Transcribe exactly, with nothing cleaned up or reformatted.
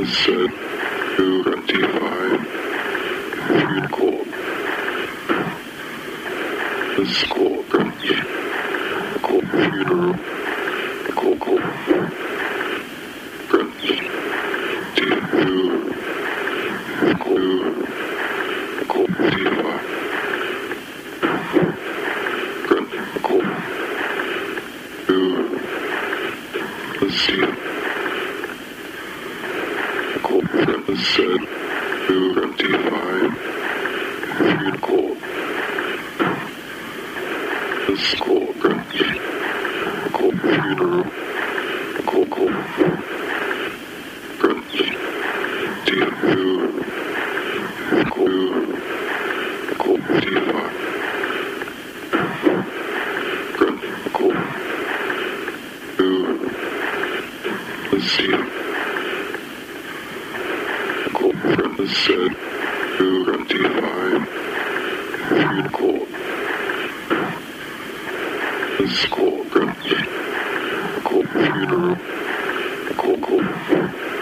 said to twenty-five food court. The school country. Court funeral. Court court. Country. To who? Court. Court twenty-five. Country. Court. Who? The sea. Court said to twenty-five food court. The school country. Court funeral. Court court. Country. To who? Court. Court twenty-five. Country. Court. Who? The sea. Said to twenty-five food court. The school country. Court funeral. Court court.